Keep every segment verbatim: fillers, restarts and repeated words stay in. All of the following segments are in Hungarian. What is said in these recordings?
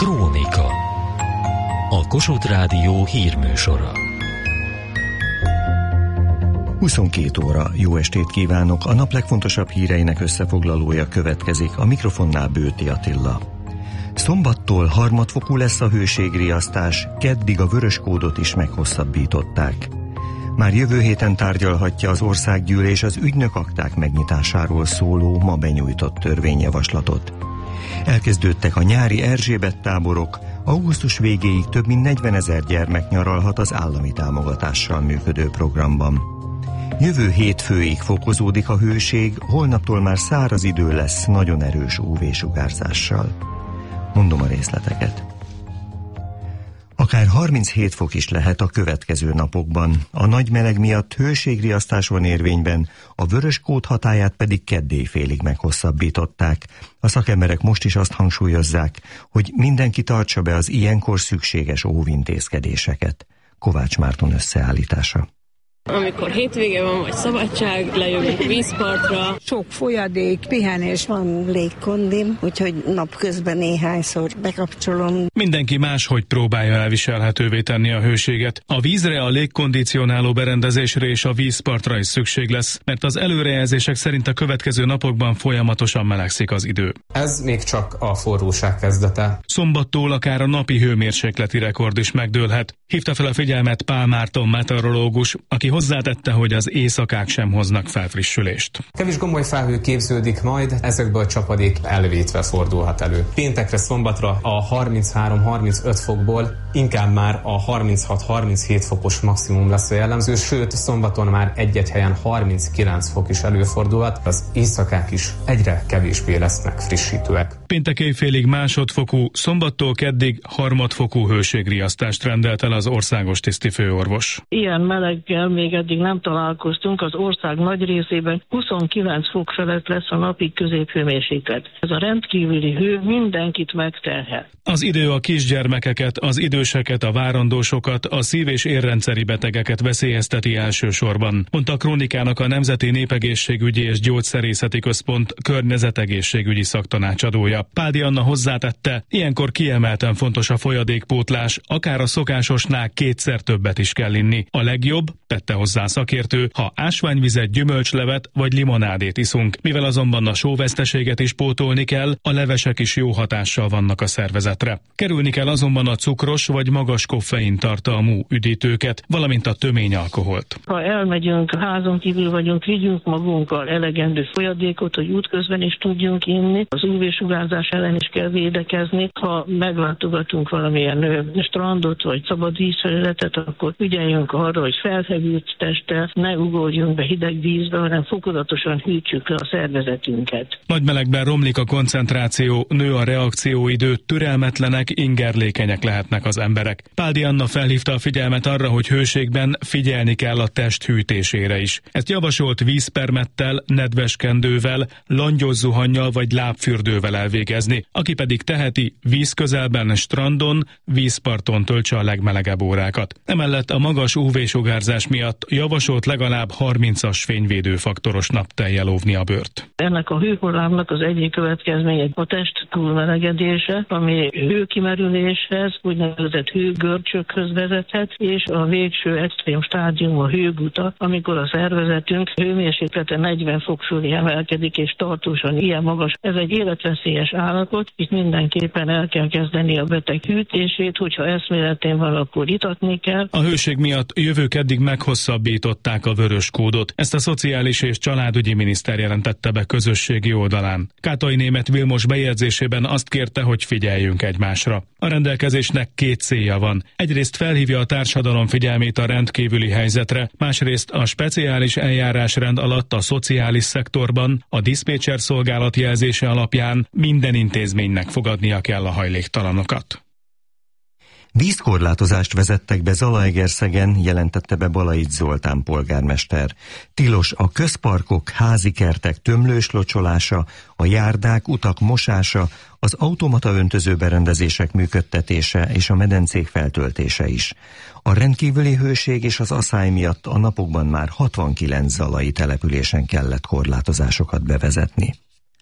Krónika. A Kossuth Rádió hírműsora. huszonkét óra, jó estét kívánok! A nap legfontosabb híreinek összefoglalója következik, a mikrofonnál Bőti Attila. Szombattól harmadfokú lesz a hőségriasztás, keddig a vöröskódot is meghosszabbították. Már jövő héten tárgyalhatja az országgyűlés az ügynökakták megnyitásáról szóló, ma benyújtott törvényjavaslatot. Elkezdődtek a nyári Erzsébet táborok, augusztus végéig több mint negyvenezer gyermek nyaralhat az állami támogatással működő programban. Jövő hétfőig fokozódik a hőség, holnaptól már száraz idő lesz nagyon erős ú vé-sugárzással. Mondom a részleteket. Akár harminchét fok is lehet a következő napokban. A nagy meleg miatt hőségriasztás van érvényben, a vörös kód hatályát pedig keddélyfélig meghosszabbították. A szakemberek most is azt hangsúlyozzák, hogy mindenki tartsa be az ilyenkor szükséges óvintézkedéseket. Kovács Márton összeállítása. Amikor hétvége van, vagy szabadság, lejövünk vízpartra. Sok folyadék, pihenés. Van légkondim, úgyhogy napközben néhányszor bekapcsolom. Mindenki máshogy próbálja elviselhetővé tenni a hőséget. A vízre, a légkondicionáló berendezésre és a vízpartra is szükség lesz, mert az előrejelzések szerint a következő napokban folyamatosan melegszik az idő. Ez még csak a forróság kezdete. Szombattól akár a napi hőmérsékleti rekord is megdőlhet. Hívta fel a figyelmet Pál Márton meteorológus, aki hozzátette, hogy az éjszakák sem hoznak felfrissülést. Kevés gomoly felhő képződik majd, ezekből a csapadék elvétve fordulhat elő. Péntekre, szombatra a harminchárom-harmincöt fokból inkább már a harminchat-harminchét fokos maximum lesz a jellemző, sőt szombaton már egy-egy helyen harminckilenc fok is előfordulhat, az éjszakák is egyre kevésbé lesznek frissítőek. Péntek éjfélig másodfokú, szombattól keddig harmadfokú hőségriasztást rendelt el az országos tisztifőorvos. Ilyen meleggel még eddig nem találkoztunk, az ország nagy részében huszonkilenc fok felett lesz a napi középhőmérséklet. Ez a rendkívüli hő mindenkit megterhel. Az idő a kisgyermekeket, az időseket, a várandósokat, a szív- és érrendszeri betegeket veszélyezteti elsősorban, mondta a Krónikának a Nemzeti Népegészségügyi és Gyógyszerészeti Központ környezetegészségügyi szaktanácsadója. Páldi Anna hozzátette, ilyenkor kiemelten fontos a folyadékpótlás, akár a szokásosnál kétszer többet is kell inni. A legjobb, tette hozzá szakértő, ha ásványvizet, gyümölcslevet vagy limonádét iszunk. Mivel azonban a sóveszteséget is pótolni kell, a levesek is jó hatással vannak a szervezetre. Kerülni kell azonban a cukros vagy magas koffein tartalmú üdítőket, valamint a tömény alkoholt. Ha elmegyünk, házon kívül vagyunk, vigyünk magunkkal elegendő folyadékot, hogy útközben is tudjunk inni. Az ú vé-sugárzás ellen is kell védekezni. Ha meglátogatunk valamilyen ö, strandot vagy szabad vízfelületet, akkor ügyeljünk arra, hogy felhevült testtel ne ugorjunk be hideg vízbe, hanem fokozatosan hűtsük le a szervezetünket. Nagy melegben romlik a koncentráció, nő a reakcióidő, türelmetlenek, ingerlékenyek lehetnek az emberek. Páldi Anna felhívta a figyelmet arra, hogy hőségben figyelni kell a test hűtésére is. Ezt javasolt vízpermettel, nedves kendővel, langyos zuhannyal vagy lábfürdővel elvégezni. Aki pedig teheti, víz közelben, strandon, vízparton töltse a legmelegebb órákat. Emellett a magas ú vé-sugárzás miatt javasolt legalább harmincas fényvédőfaktoros naptejjel óvni a bőrt. Ennek a hőhullámnak az egyik következménye a test túlmelegedése, ami hőkimerüléshez, úgynevezett hőgörcsökhöz vezethet, és a végső extrém stádium a hőguta, amikor a szervezetünk hőmérséklete negyven fok fölé emelkedik, és tartósan ilyen magas. Ez egy életveszélyes állapot, itt mindenképpen el kell kezdeni a beteg hűtését, hogyha eszméletén van, akkor itatni kell. A hőség miatt jövő keddig meghosszabbították a vörös kódot. Ezt a Szociális és Családügyi Miniszter jelentette be közösségi oldalán. Kátai Németh Vilmos bejegyzésében azt kérte, hogy figyeljünk egymásra. A rendelkezésnek két célja van. Egyrészt felhívja a társadalom figyelmét a rendkívüli helyzetre, másrészt a speciális eljárásrend alatt a szociális szektorban a diszpécser szolgálat jelzése alapján minden intézménynek fogadnia kell a hajléktalanokat. Vízkorlátozást vezettek be Zalaegerszegen, jelentette be Balaics Zoltán polgármester. Tilos a közparkok, házi kertek tömlős locsolása, a járdák, utak mosása, az automata öntöző berendezések működtetése és a medencék feltöltése is. A rendkívüli hőség és az aszály miatt a napokban már hatvankilenc zalai településen kellett korlátozásokat bevezetni.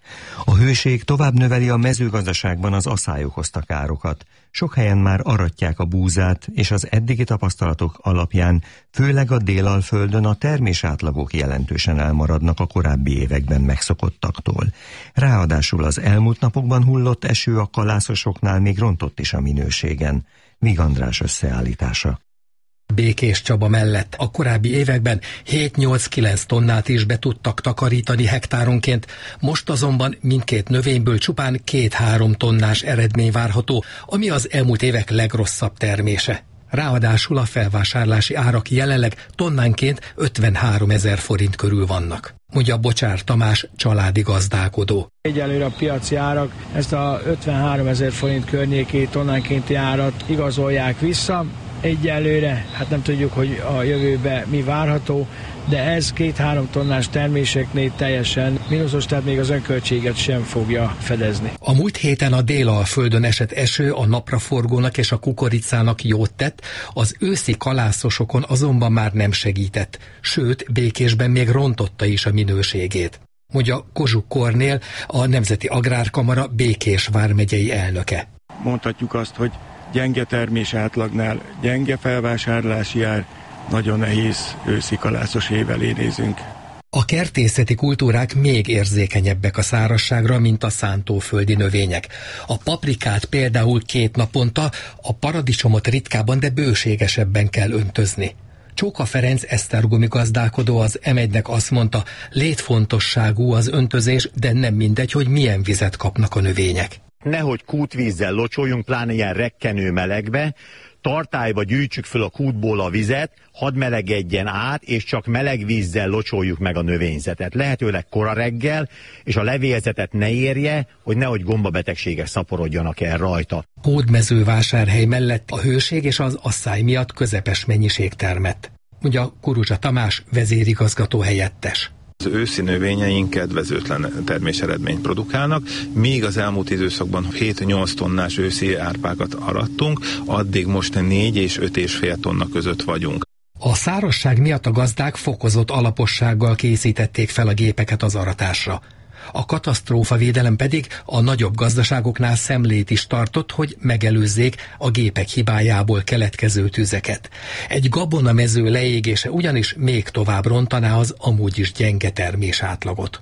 A hőség tovább növeli a mezőgazdaságban az asszály okozta károkat. Sok helyen már aratják a búzát, és az eddigi tapasztalatok alapján, főleg a Délalföldön a termésátlagok jelentősen elmaradnak a korábbi években megszokottaktól. Ráadásul az elmúlt napokban hullott eső a kalászosoknál még rontott is a minőségen. Vig András összeállítása. Békés Csaba mellett a korábbi években hét-nyolc-kilenc tonnát is be tudtak takarítani hektáronként, most azonban mindkét növényből csupán két-három tonnás eredmény várható, ami az elmúlt évek legrosszabb termése. Ráadásul a felvásárlási árak jelenleg tonnánként ötvenhárom ezer forint körül vannak, mondja Bocsár Tamás, családi gazdálkodó. Egyelőre a piaci árak ezt a ötvenhárom ezer forint környéki tonnánkénti árat igazolják vissza. Egyelőre, hát nem tudjuk, hogy a jövőben mi várható, de ez két-három tonnás terméseknél teljesen mínuszos, tehát még az önköltséget sem fogja fedezni. A múlt héten a Délalföldön esett eső a napraforgónak és a kukoricának jót tett, az őszi kalászosokon azonban már nem segített, sőt, Békésben még rontotta is a minőségét, mondja Kozsuk Kornél, a Nemzeti Agrárkamara Békés vármegyei elnöke. Mondhatjuk azt, hogy gyenge termés átlagnál, gyenge felvásárlási ár, nagyon nehéz őszi kalászos év elé nézünk. A kertészeti kultúrák még érzékenyebbek a szárazságra, mint a szántóföldi növények. A paprikát például két naponta, a paradicsomot ritkábban, de bőségesebben kell öntözni. Csóka Ferenc esztergomi gazdálkodó az em egynek azt mondta, létfontosságú az öntözés, de nem mindegy, hogy milyen vizet kapnak a növények. Nehogy kútvízzel locsoljunk, pláne ilyen rekkenő melegbe, tartályba gyűjtsük föl a kútból a vizet, hadd melegedjen át, és csak meleg vízzel locsoljuk meg a növényzetet. Lehetőleg kora reggel, és a levélzetet ne érje, hogy nehogy gombabetegségek szaporodjanak el rajta. Hódmezővásárhely mellett a hőség és az asszály miatt közepes mennyiség termett, mondja Kuruzsa Tamás, vezérigazgató helyettes. Az őszi növényeink kedvezőtlen terméseredményt produkálnak, míg az elmúlt időszakban hét-nyolc tonnás őszi árpákat arattunk, addig most négy és öt és fél tonna között vagyunk. A szárazság miatt a gazdák fokozott alapossággal készítették fel a gépeket az aratásra. A katasztrófavédelem pedig a nagyobb gazdaságoknál szemlét is tartott, hogy megelőzzék a gépek hibájából keletkező tüzeket. Egy gabonamező leégése ugyanis még tovább rontaná az amúgy is gyenge termés átlagot.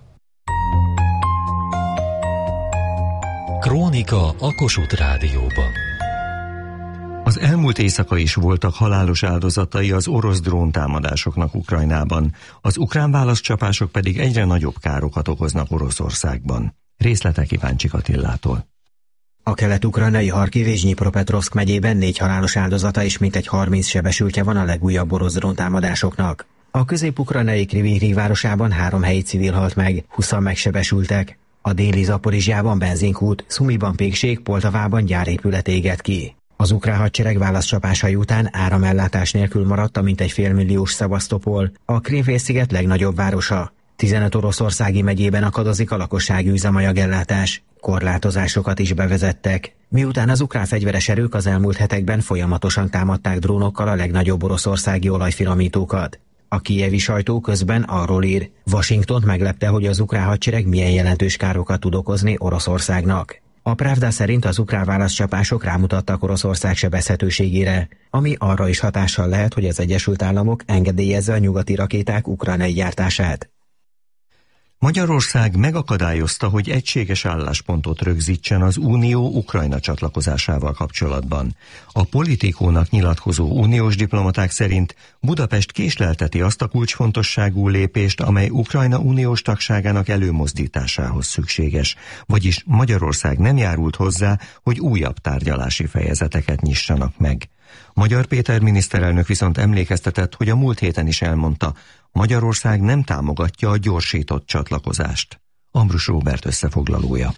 Krónika a Kossuth Rádióban. Az elmúlt éjszaka is voltak halálos áldozatai az orosz dróntámadásoknak Ukrajnában, az ukrán válaszcsapások pedig egyre nagyobb károkat okoznak Oroszországban. Részletek Iváncsik Attillától. A kelet-ukrajnai Harkiv és Dnyipropetrovszk megyében négy halálos áldozata és mintegy harminc sebesültje van a legújabb orosz dróntámadásoknak. A közép-ukrajnai Kryvyi Rih városában három helyi civil halt meg, húszan megsebesültek. A déli Zaporizsjában benzinkút, Szumiban pékség, Poltavában gyárépület égett ki. Az ukrán hadsereg válaszcsapásai után áramellátás nélkül maradt a mintegy félmilliós Szevasztopol, a Krím-félsziget legnagyobb városa. tizenöt oroszországi megyében akadozik a lakossági üzemanyagellátás. Korlátozásokat is bevezettek. Miután az ukrán fegyveres erők az elmúlt hetekben folyamatosan támadták drónokkal a legnagyobb oroszországi olajfinomítókat. A kijevi sajtó közben arról ír, Washingtont meglepte, hogy az ukrán hadsereg milyen jelentős károkat tud okozni Oroszországnak. A Pravda szerint az ukrán válaszcsapások rámutattak Oroszország sebezhetőségére, ami arra is hatással lehet, hogy az Egyesült Államok engedélyezze a nyugati rakéták ukrajnai gyártását. Magyarország megakadályozta, hogy egységes álláspontot rögzítsen az Unió Ukrajna csatlakozásával kapcsolatban. A Politikónak nyilatkozó uniós diplomaták szerint Budapest késlelteti azt a kulcsfontosságú lépést, amely Ukrajna uniós tagságának előmozdításához szükséges, vagyis Magyarország nem járult hozzá, hogy újabb tárgyalási fejezeteket nyissanak meg. Magyar Péter miniszterelnök viszont emlékeztetett, hogy a múlt héten is elmondta, Magyarország nem támogatja a gyorsított csatlakozást. Ambrus Róbert összefoglalója.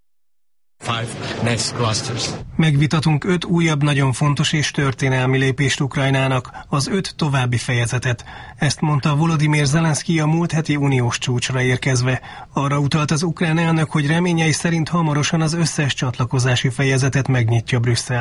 Megvitatunk öt újabb nagyon fontos és történelmi lépést Ukrajnának, az öt további fejezetet. Ezt mondta Volodymyr Zelenszky a múlt heti uniós csúcsra érkezve. Arra utalt az ukrán elnök, hogy reményei szerint hamarosan az összes csatlakozási fejezetet megnyitja Brüsszel.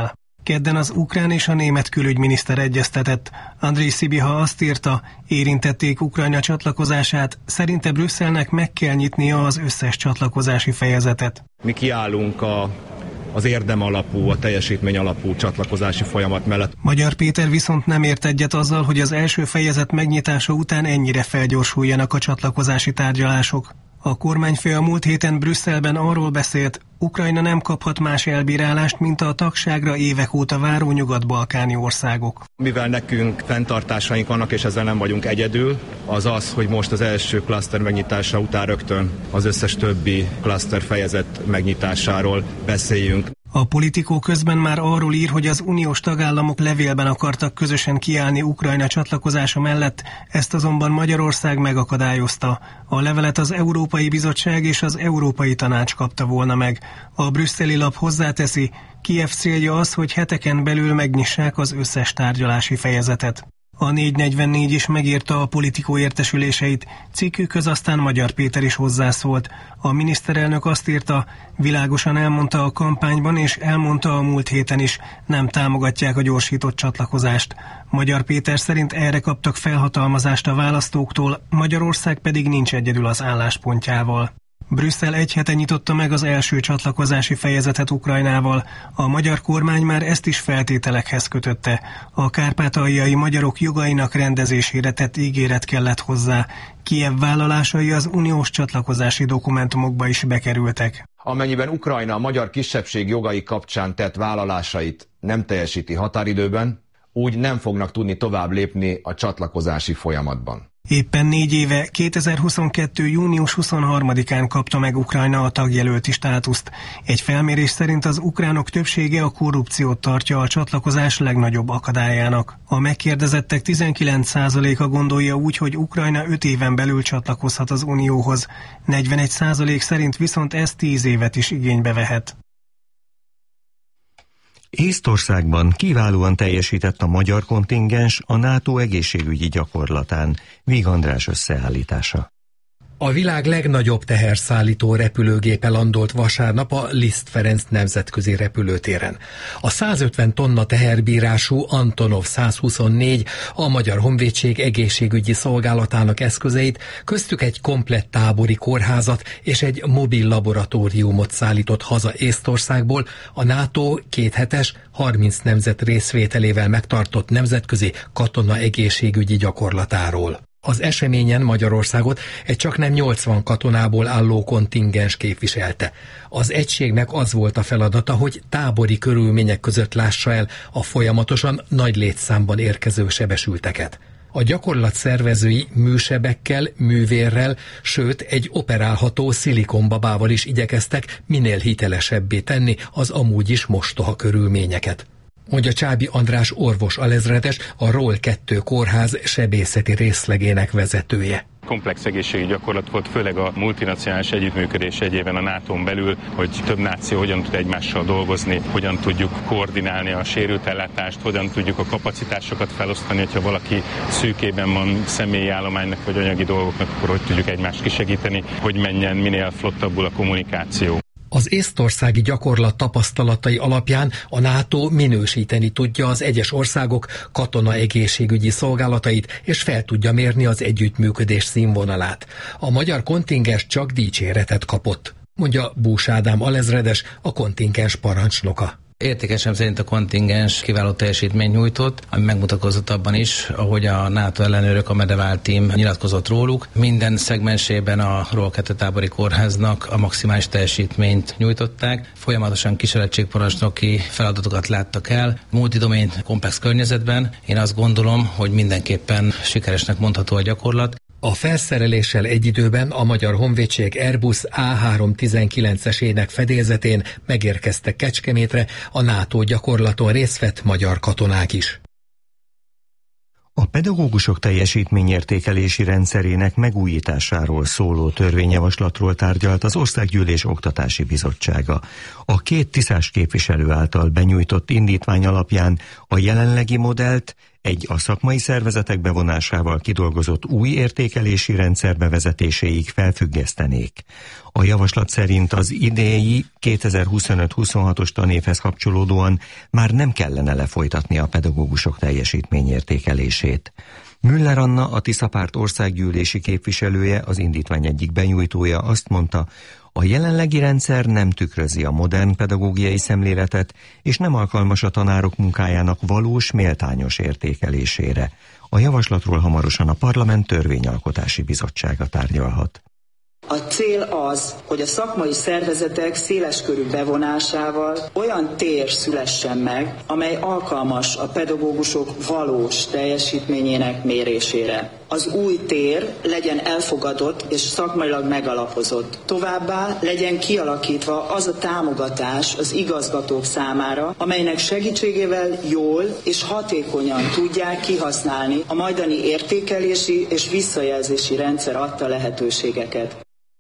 Kedden az ukrán és a német külügyminiszter egyeztetett. Andrej Szibiha azt írta, érintették Ukrajna csatlakozását, szerinte Brüsszelnek meg kell nyitnia az összes csatlakozási fejezetet. Mi kiállunk a, az érdem alapú, a teljesítmény alapú csatlakozási folyamat mellett. Magyar Péter viszont nem ért egyet azzal, hogy az első fejezet megnyitása után ennyire felgyorsuljanak a csatlakozási tárgyalások. A kormányfő a múlt héten Brüsszelben arról beszélt, Ukrajna nem kaphat más elbírálást, mint a tagságra évek óta váró nyugat-balkáni országok. Mivel nekünk fenntartásaink vannak, és ezzel nem vagyunk egyedül, az az, hogy most az első klaszter megnyitása után rögtön az összes többi klaszter fejezet megnyitásáról beszéljünk. A Politikó közben már arról ír, hogy az uniós tagállamok levélben akartak közösen kiállni Ukrajna csatlakozása mellett, ezt azonban Magyarország megakadályozta. A levelet az Európai Bizottság és az Európai Tanács kapta volna meg. A brüsszeli lap hozzáteszi, Kijev célja az, hogy heteken belül megnyissák az összes tárgyalási fejezetet. A négy negyvennégy is megírta a Politikó értesüléseit, cikkükhöz aztán Magyar Péter is hozzászólt. A miniszterelnök azt írta, világosan elmondta a kampányban és elmondta a múlt héten is, nem támogatják a gyorsított csatlakozást. Magyar Péter szerint erre kaptak felhatalmazást a választóktól, Magyarország pedig nincs egyedül az álláspontjával. Brüsszel egy hete nyitotta meg az első csatlakozási fejezetet Ukrajnával. A magyar kormány már ezt is feltételekhez kötötte. A kárpátaljai magyarok jogainak rendezésére tett ígéret kellett hozzá. Kijev vállalásai az uniós csatlakozási dokumentumokba is bekerültek. Amennyiben Ukrajna a magyar kisebbség jogai kapcsán tett vállalásait nem teljesíti határidőben, úgy nem fognak tudni tovább lépni a csatlakozási folyamatban. Éppen négy éve, kétezer-huszonkettő. június huszonharmadikán kapta meg Ukrajna a tagjelölti státuszt. Egy felmérés szerint az ukránok többsége a korrupciót tartja a csatlakozás legnagyobb akadályának. A megkérdezettek tizenkilenc százaléka gondolja úgy, hogy Ukrajna öt éven belül csatlakozhat az Unióhoz. negyvenegy százalék szerint viszont ez tíz évet is igénybe vehet. Észtországban kiválóan teljesített a magyar kontingens a NATO egészségügyi gyakorlatán. Víg András összeállítása. A világ legnagyobb teherszállító repülőgépe landolt vasárnap a Liszt Ferenc nemzetközi repülőtéren. A százötven tonna teherbírású Antonov százhuszonnégy a Magyar Honvédség egészségügyi szolgálatának eszközeit, köztük egy komplett tábori kórházat és egy mobil laboratóriumot szállított haza Észtországból a NATO kéthetes, harminc nemzet részvételével megtartott nemzetközi katona egészségügyi gyakorlatáról. Az eseményen Magyarországot egy csaknem nyolcvan katonából álló kontingens képviselte. Az egységnek az volt a feladata, hogy tábori körülmények között lássa el a folyamatosan nagy létszámban érkező sebesülteket. A gyakorlat szervezői műsebekkel, művérrel, sőt egy operálható szilikonbabával is igyekeztek minél hitelesebbé tenni az amúgy is mostoha körülményeket, mondja Csábi András orvos alezredes, a ROL kettő kórház sebészeti részlegének vezetője. Komplex egészségügyi gyakorlat volt, főleg a multinacionális együttműködés egyében a nátón belül, hogy több náció hogyan tud egymással dolgozni, hogyan tudjuk koordinálni a sérült ellátást, hogyan tudjuk a kapacitásokat felosztani, hogyha valaki szűkében van személyi állománynak vagy anyagi dolgoknak, akkor hogy tudjuk egymást kisegíteni, hogy menjen minél flottabbul a kommunikáció. Az észtországi gyakorlat tapasztalatai alapján a NATO minősíteni tudja az egyes országok katona egészségügyi szolgálatait, és fel tudja mérni az együttműködés színvonalát. A magyar kontingens csak dicséretet kapott, mondja Bús Ádám alezredes, a kontingens parancsnoka. Értékesem szerint a kontingens kiváló teljesítményt nyújtott, ami megmutatkozott abban is, ahogy a NATO ellenőrök, a Medevál team nyilatkozott róluk. Minden szegmensében a ROL kettő tábori kórháznak a maximális teljesítményt nyújtották. Folyamatosan kísérletségparancsnoki feladatokat láttak el. Multidomain komplex környezetben én azt gondolom, hogy mindenképpen sikeresnek mondható a gyakorlat. A felszereléssel egy időben a Magyar Honvédség Airbus á háromszáztizenkilencesének fedélzetén megérkeztek Kecskemétre, a NATO gyakorlaton részt vett magyar katonák is. A pedagógusok teljesítményértékelési rendszerének megújításáról szóló törvényjavaslatról tárgyalt az Országgyűlés Oktatási Bizottsága. A két tiszás képviselő által benyújtott indítvány alapján a jelenlegi modellt egy a szakmai szervezetek bevonásával kidolgozott új értékelési rendszer bevezetéséig felfüggesztenék. A javaslat szerint az idei kétezer-huszonöt-huszonhatos tanévhez kapcsolódóan már nem kellene lefolytatni a pedagógusok teljesítményértékelését. Müller Anna, a Tisza Párt országgyűlési képviselője, az indítvány egyik benyújtója azt mondta, a jelenlegi rendszer nem tükrözi a modern pedagógiai szemléletet, és nem alkalmas a tanárok munkájának valós, méltányos értékelésére. A javaslatról hamarosan a Parlament Törvényalkotási Bizottsága tárgyalhat. A cél az, hogy a szakmai szervezetek széleskörű bevonásával olyan tér szülessen meg, amely alkalmas a pedagógusok valós teljesítményének mérésére. Az új tér legyen elfogadott és szakmailag megalapozott. Továbbá legyen kialakítva az a támogatás az igazgatók számára, amelynek segítségével jól és hatékonyan tudják kihasználni a majdani értékelési és visszajelzési rendszer adta lehetőségeket.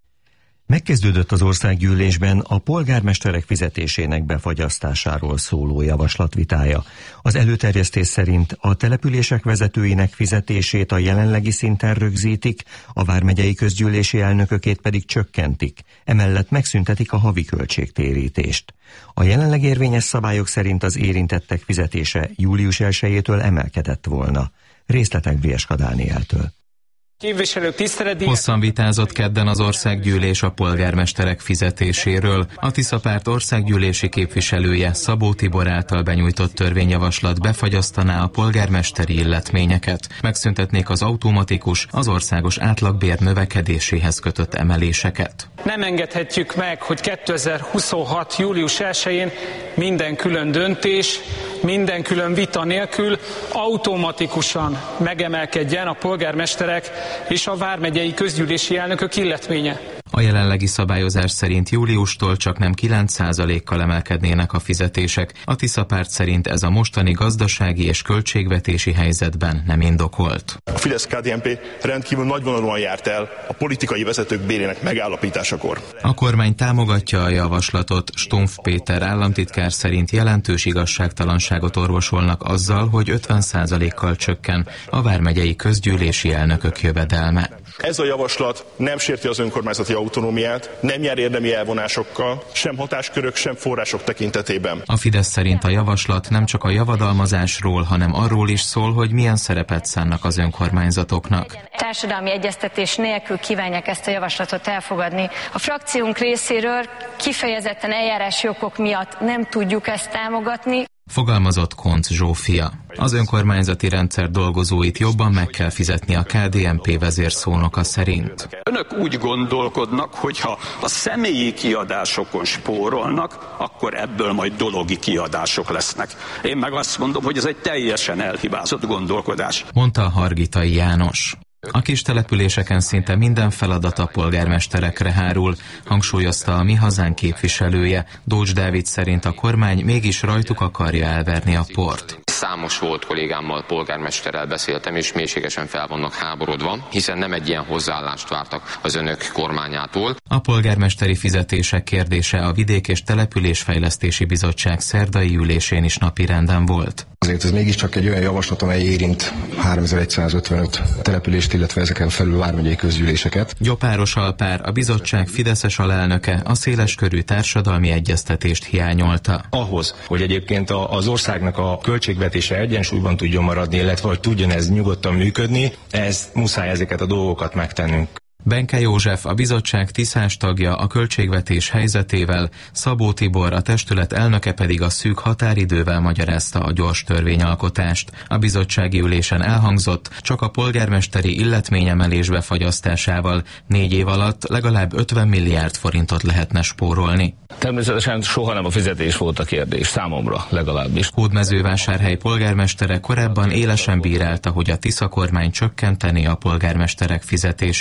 Megkezdődött az országgyűlésben a polgármesterek fizetésének befagyasztásáról szóló javaslat vitája. Az előterjesztés szerint a települések vezetőinek fizetését a jelenlegi szinten rögzítik, a vármegyei közgyűlési elnökökét pedig csökkentik, emellett megszüntetik a havi költségtérítést. A jelenleg érvényes szabályok szerint az érintettek fizetése július elsejétől emelkedett volna. Részletek Brieska Dánieltől. Képviselők, tiszteletdíjak. Hosszan vitázott kedden az országgyűlés a polgármesterek fizetéséről. A Tisza Párt országgyűlési képviselője Szabó Tibor által benyújtott törvényjavaslat befagyasztaná a polgármesteri illetményeket. Megszüntetnék az automatikus, az országos átlagbér növekedéséhez kötött emeléseket. Nem engedhetjük meg, hogy kétezer-huszonhat. július elsején minden külön döntés, minden külön vita nélkül automatikusan megemelkedjen a polgármesterek és a vármegyei közgyűlési elnökök illetménye. A jelenlegi szabályozás szerint júliustól csak nem kilenc százalékkal emelkednének a fizetések. A Tisza Párt szerint ez a mostani gazdasági és költségvetési helyzetben nem indokolt. A Fidesz-ká dé en pé rendkívül nagyvonalúan járt el a politikai vezetők bérének megállapításakor. A kormány támogatja a javaslatot. Stumpf Péter államtitkár szerint jelentős igazságtalanságot orvosolnak azzal, hogy ötven százalékkal csökken a vármegyei közgyűlési elnökök jövedelme. Ez a javaslat nem sérti az önkormányzati autonómiát, nem jár érdemi elvonásokkal, sem hatáskörök, sem források tekintetében. A Fidesz szerint a javaslat nem csak a javadalmazásról, hanem arról is szól, hogy milyen szerepet szánnak az önkormányzatoknak. Társadalmi egyeztetés nélkül kívánják ezt a javaslatot elfogadni. A frakciónk részéről kifejezetten eljárási okok miatt nem tudjuk ezt támogatni. Fogalmazott Koncz Zsófia. Az önkormányzati rendszer dolgozóit jobban meg kell fizetni a ká dé en pé vezérszónoka szerint. Önök úgy gondolkodnak, hogy ha a személyi kiadásokon spórolnak, akkor ebből majd dologi kiadások lesznek. Én meg azt mondom, hogy ez egy teljesen elhibázott gondolkodás. Mondta Hargitai János. A kis településeken szinte minden feladat a polgármesterekre hárul, hangsúlyozta a Mi Hazánk képviselője. Dócs Dávid szerint a kormány mégis rajtuk akarja elverni a port. Számos volt kollégámmal, polgármesterrel beszéltem, és mélységesen fel vannak háborodva, hiszen nem egy ilyen hozzáállást vártak az önök kormányától. A polgármesteri fizetések kérdése a Vidék- és Településfejlesztési Bizottság szerdai ülésén is napirenden volt. Azért ez mégiscsak egy olyan javaslat, amely érint háromezer-százötvenöt települést, illetve ezeken felül vármegyei közgyűléseket. Gyopáros Alpár, a bizottság fideszes alelnöke, a széleskörű társadalmi egyeztetést hiányolta. Ahhoz, hogy egyébként az országnak a költségvetése egyensúlyban tudjon maradni, illetve hogy tudjon ez nyugodtan működni, ez muszáj ezeket a dolgokat megtennünk. Benke József, a bizottság tiszás tagja, a költségvetés helyzetével, Szabó Tibor, a testület elnöke pedig a szűk határidővel magyarázta a gyors törvényalkotást. A bizottsági ülésen elhangzott, csak a polgármesteri illetményemelés befagyasztásával négy év alatt legalább ötven milliárd forintot lehetne spórolni. Természetesen soha nem a fizetés volt a kérdés, számomra legalábbis. Hódmezővásárhely polgármestere korábban élesen bírálta, hogy a Tisza kormány csökkenteni a polgármesterek fizetését.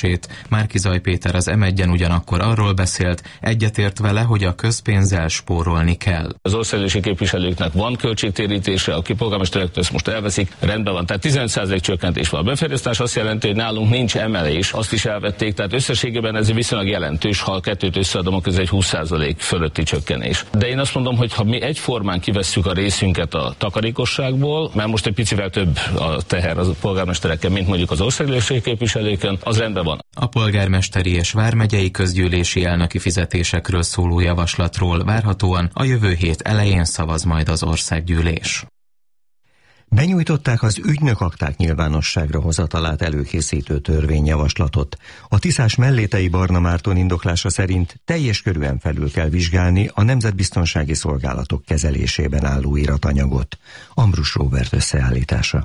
Márki-Zay Péter az em egyen ugyanakkor arról beszélt, egyetért vele, hogy a közpénzzel spórolni kell. Az országgyűlési képviselőknek van költségtérítése, a polgármesterektől ezt most elveszik, rendben van, tehát tizenöt százalék csökkentés van. A befagyasztás azt jelenti, hogy nálunk nincs emelés, azt is elvették, tehát összességében ez viszonylag jelentős, ha a kettőt összeadom, akkor ez egy húsz százalék fölötti csökkenés. De én azt mondom, hogy ha mi egyformán kivesszük a részünket a takarékosságból, mert most egy picivel több a teher az polgármestereken, mint mondjuk az országgyűlési képviselőkön, az rendben van. A polgármesteri és vármegyei közgyűlési elnöki fizetésekről szóló javaslatról várhatóan a jövő hét elején szavaz majd az országgyűlés. Benyújtották az ügynökakták nyilvánosságra hozatalát előkészítő törvényjavaslatot. A tiszás Mellétei Barna Márton indoklása szerint teljes körűen felül kell vizsgálni a nemzetbiztonsági szolgálatok kezelésében álló iratanyagot. Ambrus Róbert összeállítása.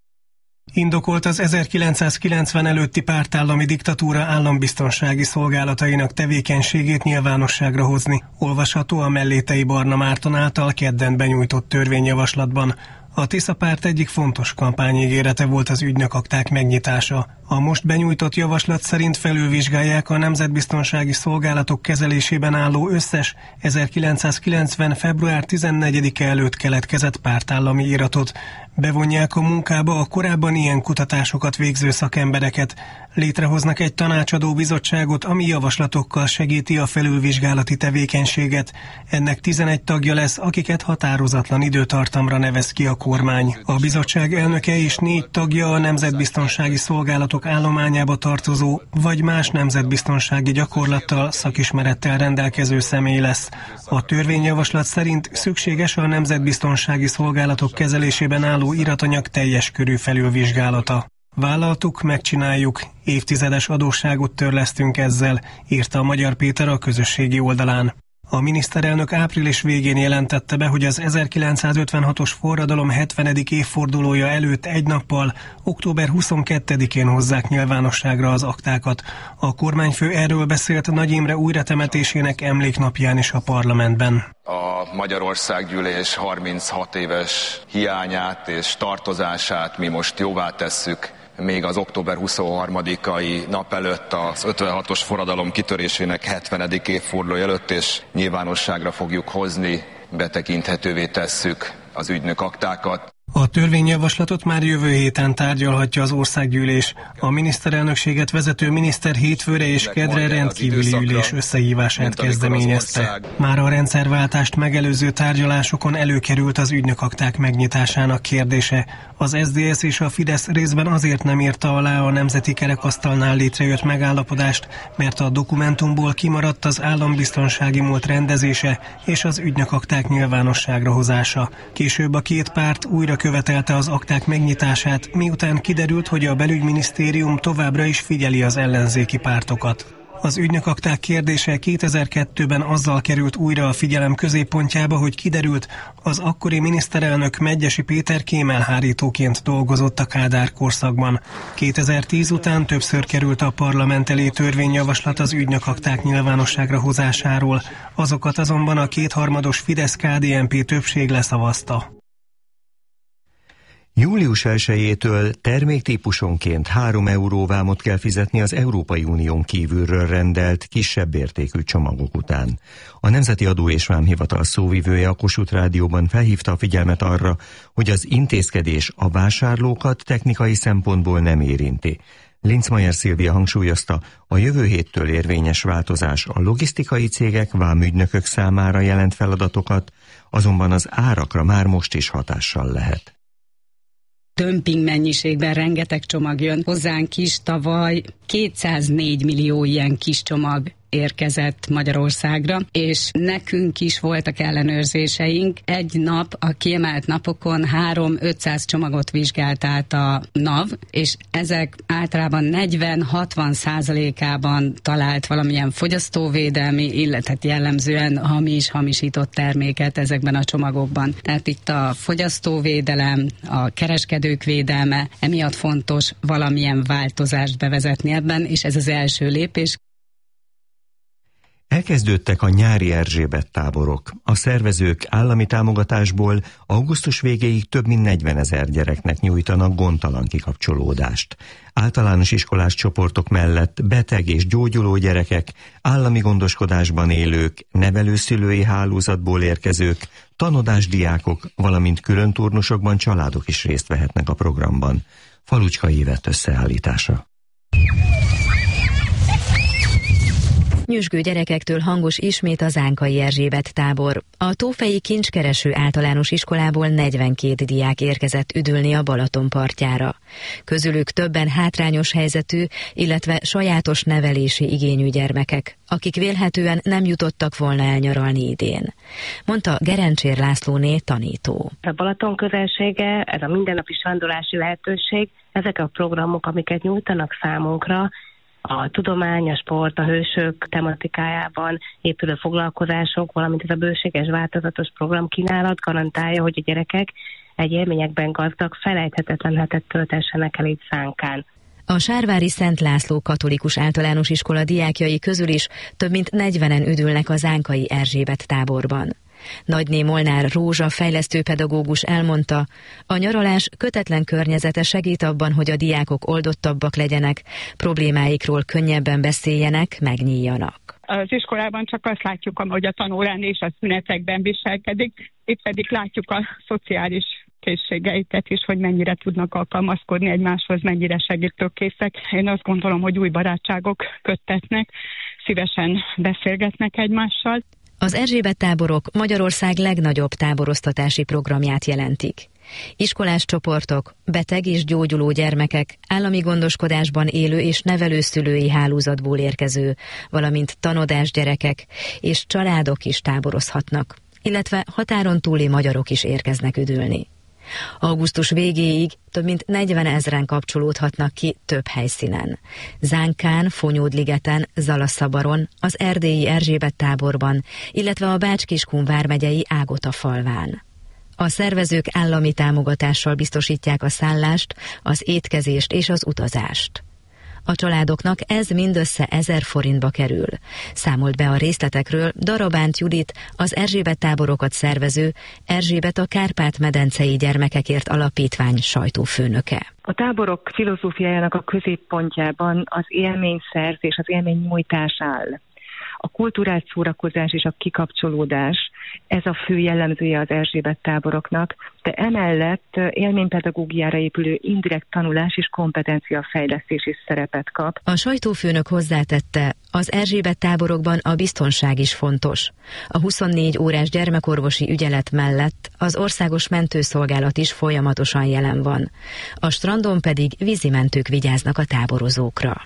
Indokolt az ezerkilencszázkilencven előtti pártállami diktatúra állambiztonsági szolgálatainak tevékenységét nyilvánosságra hozni. Olvasható a Mellétei Barna Márton által kedden benyújtott törvényjavaslatban. A Tisza párt egyik fontos kampányígérete volt az ügynökakták megnyitása. A most benyújtott javaslat szerint felülvizsgálják a nemzetbiztonsági szolgálatok kezelésében álló összes ezerkilencszázkilencven. február tizennegyedike előtt keletkezett pártállami iratot. Bevonják a munkába a korábban ilyen kutatásokat végző szakembereket. Létrehoznak egy tanácsadó bizottságot, ami javaslatokkal segíti a felülvizsgálati tevékenységet. Ennek tizenegy tagja lesz, akiket határozatlan időtartamra nevez ki a kormány. A bizottság elnöke és négy tagja a nemzetbiztonsági szolgálatok állományába tartozó, vagy más nemzetbiztonsági gyakorlattal, szakismerettel rendelkező személy lesz. A törvényjavaslat szerint szükséges a nemzetbiztonsági szolgálatok kezelésében álló iratanyag teljes körű felülvizsgálata. Vállaltuk, megcsináljuk, évtizedes adósságot törlesztünk ezzel, írta a Magyar Péter a közösségi oldalán. A miniszterelnök április végén jelentette be, hogy az ezerkilencszázötvenhatos forradalom hetvenedik évfordulója előtt egy nappal, október huszonkettedikén hozzák nyilvánosságra az aktákat. A kormányfő erről beszélt Nagy Imre újratemetésének emléknapján is a parlamentben. A Magyarországgyűlés harminchat éves hiányát és tartozását mi most jóvá tesszük. Még az október huszonharmadikai nap előtt az ötvenhatos forradalom kitörésének hetvenedik évfordulója előtt, és nyilvánosságra fogjuk hozni, betekinthetővé tesszük az ügynökaktákat. A törvényjavaslatot már jövő héten tárgyalhatja az országgyűlés. A miniszterelnökséget vezető miniszter hétfőre és kedre rendkívüli ülés összehívását kezdeményezte. Már a rendszerváltást megelőző tárgyalásokon előkerült az ügynökakták megnyitásának kérdése. Az es zé dé es és a Fidesz részben azért nem írta alá a nemzeti kerekasztalnál létrejött megállapodást, mert a dokumentumból kimaradt az állambiztonsági múlt rendezése és az ügynökakták nyilvánosságra hozása. Később a két párt újra követelte az akták megnyitását, miután kiderült, hogy a belügyminisztérium továbbra is figyeli az ellenzéki pártokat. Az ügynökakták kérdése kétezer-kettőben azzal került újra a figyelem középpontjába, hogy kiderült, az akkori miniszterelnök Medgyessy Péter kémelhárítóként dolgozott a Kádár korszakban. kétezer-tíz után többször került a parlament elé törvényjavaslat az ügynökakták nyilvánosságra hozásáról, azokat azonban a kétharmados Fidesz-ká dé en pé többség leszavazta. július elsejétől terméktípusonként három euró vámot kell fizetni az Európai Unión kívülről rendelt kisebb értékű csomagok után. A Nemzeti Adó és Vámhivatal szóvivője a Kossuth Rádióban felhívta a figyelmet arra, hogy az intézkedés a vásárlókat technikai szempontból nem érinti. Linzmeier Szilvia hangsúlyozta, a jövő héttől érvényes változás a logisztikai cégek, vámügynökök számára jelent feladatokat, azonban az árakra már most is hatással lehet. Dömping mennyiségben rengeteg csomag jön hozzánk is, tavaly kétszáznégy millió ilyen kis csomag érkezett Magyarországra, és nekünk is voltak ellenőrzéseink. Egy nap, a kiemelt napokon három-ötszáz csomagot vizsgált át a NAV, és ezek általában negyven-hatvan százalékában talált valamilyen fogyasztóvédelmi, illetve jellemzően hamis, hamisított terméket ezekben a csomagokban. Tehát itt a fogyasztóvédelem, a kereskedők védelme, emiatt fontos valamilyen változást bevezetni ebben, és ez az első lépés. Elkezdődtek a nyári Erzsébet táborok. A szervezők állami támogatásból augusztus végéig több mint negyvenezer gyereknek nyújtanak gondtalan kikapcsolódást. Általános iskolás csoportok mellett beteg és gyógyuló gyerekek, állami gondoskodásban élők, nevelőszülői hálózatból érkezők, tanodás diákok, valamint külön turnusokban családok is részt vehetnek a programban. Falucska Ivett összeállítása. Nyüzsgő gyerekektől hangos ismét a Zánkai Erzsébet tábor. A Tófeji Kincskereső Általános Iskolából negyvenkét diák érkezett üdülni a Balaton partjára. Közülük többen hátrányos helyzetű, illetve sajátos nevelési igényű gyermekek, akik vélhetően nem jutottak volna elnyaralni idén, mondta Gerencsér Lászlóné tanító. A Balaton közelsége, ez a mindennapi strandolási lehetőség, ezek a programok, amiket nyújtanak számunkra, a tudomány, a sport, a hősök tematikájában épülő foglalkozások, valamint ez a bőséges, változatos programkínálat garantálja, hogy a gyerekek egy élményekben gazdag, felejthetetlen hetet töltessenek el itt Zánkán. A Sárvári Szent László Katolikus Általános Iskola diákjai közül is több mint negyvenen üdülnek a Zánkai Erzsébet táborban. Nagyné Molnár Rózsa fejlesztőpedagógus elmondta, a nyaralás kötetlen környezete segít abban, hogy a diákok oldottabbak legyenek, problémáikról könnyebben beszéljenek, megnyíljanak. Az iskolában csak azt látjuk, hogy a tanórán és a szünetekben viselkedik, itt pedig látjuk a szociális készségeiket is, hogy mennyire tudnak alkalmazkodni egymáshoz, mennyire segítőkészek. Én azt gondolom, hogy új barátságok köttetnek, szívesen beszélgetnek egymással. Az Erzsébet táborok Magyarország legnagyobb táboroztatási programját jelentik. Iskolás csoportok, beteg és gyógyuló gyermekek, állami gondoskodásban élő és nevelőszülői hálózatból érkező, valamint tanodás gyerekek és családok is táborozhatnak, illetve határon túli magyarok is érkeznek üdülni. Augusztus végéig több mint negyvenezren kapcsolódhatnak ki több helyszínen. Zánkán, Fonyódligeten, Zalaszabaron, az erdélyi Erzsébet táborban, illetve a Bács-Kiskun vármegyei Ágota falván. A szervezők állami támogatással biztosítják a szállást, az étkezést és az utazást. A családoknak ez mindössze ezer forintba kerül. Számolt be a részletekről Darabánt Judit, az Erzsébet táborokat szervező Erzsébet a Kárpát-medencei Gyermekekért Alapítvány sajtófőnöke. A táborok filozófiájának a középpontjában az élményszerzés, az élménynyújtás áll. A kulturált szórakozás és a kikapcsolódás, ez a fő jellemzője az Erzsébet táboroknak, de emellett élménypedagógiára épülő indirekt tanulás és kompetenciafejlesztés is szerepet kap. A sajtófőnök hozzátette, az Erzsébet táborokban a biztonság is fontos. A huszonnégy órás gyermekorvosi ügyelet mellett az országos mentőszolgálat is folyamatosan jelen van. A strandon pedig vízimentők vigyáznak a táborozókra.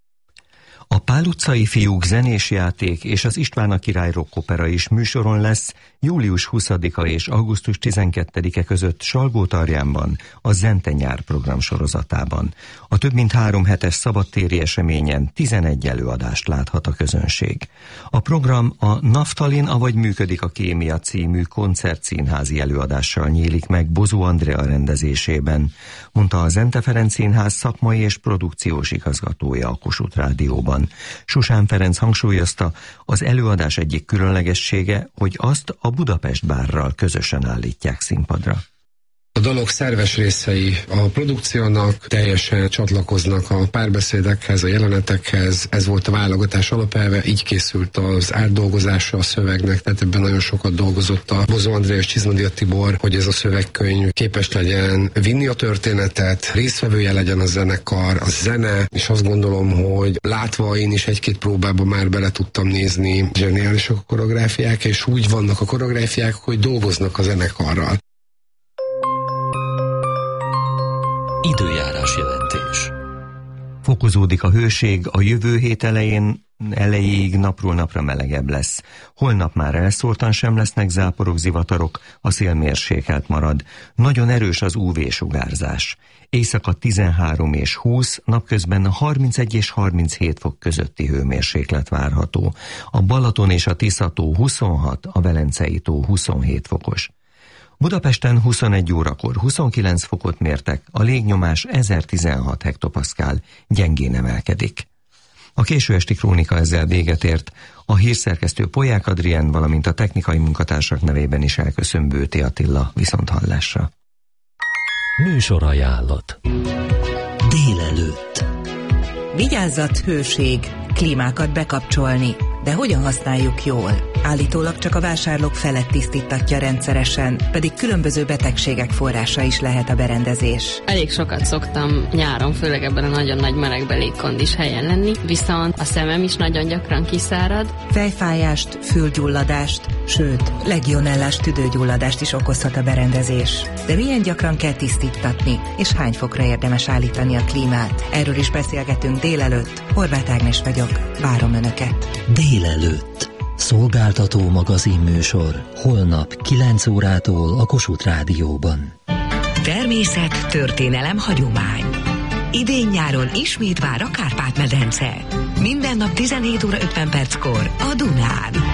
A Pál utcai fiúk zenés játék és az István a király rockopera is műsoron lesz július huszadika és augusztus tizenkettedike között Salgótarjánban, a Zente nyár program sorozatában. A több mint három hetes szabadtéri eseményen tizenegy előadást láthat a közönség. A program a Naftalin, avagy működik a kémia című koncertszínházi előadással nyílik meg Bozó Andrea rendezésében, mondta a Zente Ferenc Színház szakmai és produkciós igazgatója a Kossuth Rádióban. Susán Ferenc hangsúlyozta, az előadás egyik különlegessége, hogy azt a Budapest Bárral közösen állítják színpadra. A dalok szerves részei a produkciónak teljesen csatlakoznak a párbeszédekhez, a jelenetekhez. Ez volt a válogatás alapelve, így készült az átdolgozása a szövegnek, tehát ebben nagyon sokat dolgozott a Bozó Andrea és Csizmadia Tibor, hogy ez a szövegkönyv képes legyen vinni a történetet, résztvevője legyen a zenekar, a zene, és azt gondolom, hogy látva én is egy-két próbában már bele tudtam nézni, zseniálisak a koreográfiák, és úgy vannak a koreográfiák, hogy dolgoznak a zenekarral. Időjárás jelentés. Fokozódik a hőség, a jövő hét elején elejéig napról napra melegebb lesz. Holnap már elszórtan sem lesznek záporok, zivatarok, a szél mérsékelt marad. Nagyon erős az ú vé-sugárzás. Éjszaka tizenhárom és húsz, napközben harmincegy és harminchét fok közötti hőmérséklet várható. A Balaton és a Tisza-tó huszonhat, a Velencei tó huszonhét fokos. Budapesten huszonegy órakor huszonkilenc fokot mértek, a légnyomás ezertizenhat hektopaszkál, gyengén emelkedik. A késő esti krónika ezzel véget ért. A hírszerkesztő Polyák Adrien, valamint a technikai munkatársak nevében is elköszön Bőti Attila. Viszonthallásra. Műsorajánlat. Délelőtt. Vigyázzat, hőség, klímákat bekapcsolni, de hogyan használjuk jól? Állítólag csak a vásárlók felett tisztítatja rendszeresen, pedig különböző betegségek forrása is lehet a berendezés. Elég sokat szoktam nyáron, főleg ebben a nagyon nagy melegbe légkondis helyen lenni, viszont a szemem is nagyon gyakran kiszárad. Fejfájást, fülgyulladást, sőt, legionellás tüdőgyulladást is okozhat a berendezés. De milyen gyakran kell tisztítatni, és hány fokra érdemes állítani a klímát? Erről is beszélgetünk délelőtt. Horváth Ágnes vagyok, várom Önöket. Délelőtt. Szolgáltató magazinműsor. Holnap kilenc órától a Kossuth Rádióban. Természet, történelem, hagyomány. Idén-nyáron ismét vár a Kárpát-medence. Minden nap tizenhét óra ötven perckor a Dunán.